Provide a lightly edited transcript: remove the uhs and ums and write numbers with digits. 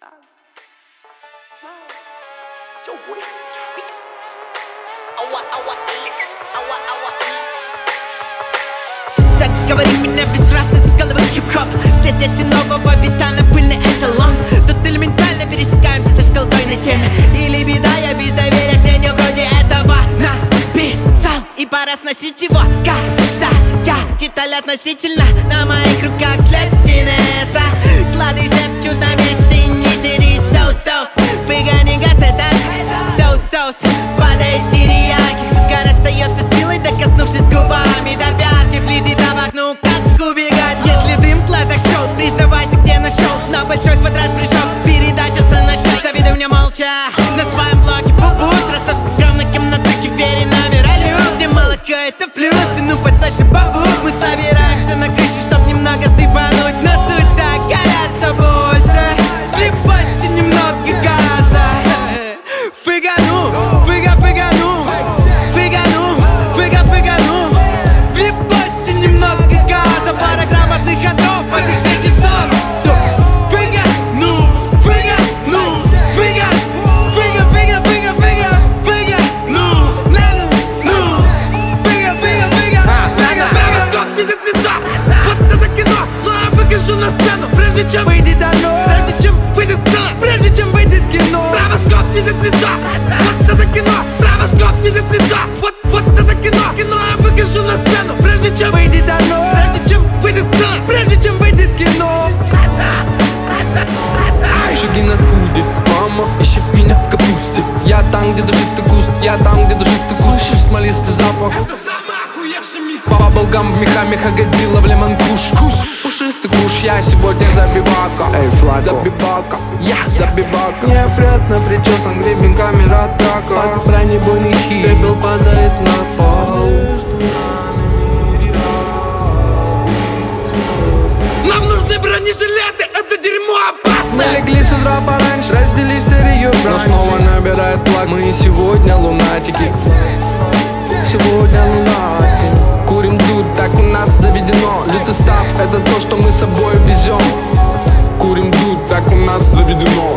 Заговори меня без фразы с головы хип-хоп. Слезайте нового бита на пыльный эталон. Тут элементально пересекаемся со шкалдой на теме. Или беда, я без доверия к мнению вроде этого написал, и пора сносить его. Каждая деталь относительно. На моих руках след Гиннесса. Клады шепчут на месте, не сиди, соус. Выгони газ, это соус. Падает терияки, сука, расстается силой, докоснувшись губами до пятки. Влетит табак, ну как убегать, если дым в глазах шоу? Признавайся, где нашел, на большой квадрат пришел. Передача санашай, завидуй мне молча. На своем блоге бубус, ростовский скромно темнотаки, вере набирали. Где молоко это плюс, тяну под Сашей бабу. Мы собираемся на крыше, чтоб немного сыпануть, но суть-то гораздо больше. Прибавьте немного газа. Фигану. Прибавьте немного газа. Пара грамотных ходов, обеспечить сон. Фигану. Видит лица, вот это кино. Но я выхожу на сцену, прежде чем выйдет оно. Прежде чем выйдет сцена, прежде чем выйдет кино. Стробоскоп светит лица, вот это кино. Стробоскоп светит лица, вот это кино. Кино, я выхожу на сцену, прежде чем выйдет оно. Прежде чем выйдет сцена, прежде чем выйдет кино. Шаги на худе, мама ищет меня в капусте. Я там, где душистый куст, я там, где душистый куст. Слышишь смолистый запах? Это самый охуевший микс. По баблгам в меха Годзилла в лемон куш. Пушистый куш, я сегодня забивака. Эй, флаг, забивака, я забивака. Неопрятно причесан гребенками ратака. Бронебойный хит, пепел падает на пол. Нам нужны бронежилеты, это дерьмо опасно. Мы легли с утра пораньше, разделив сырье, но снова набирает флаг. Мы сегодня лунатики. Сегодня лунатики. Курим тут, так у нас заведено. Лютый став, это то, что мы с собой везем. Курим тут, так у нас заведено.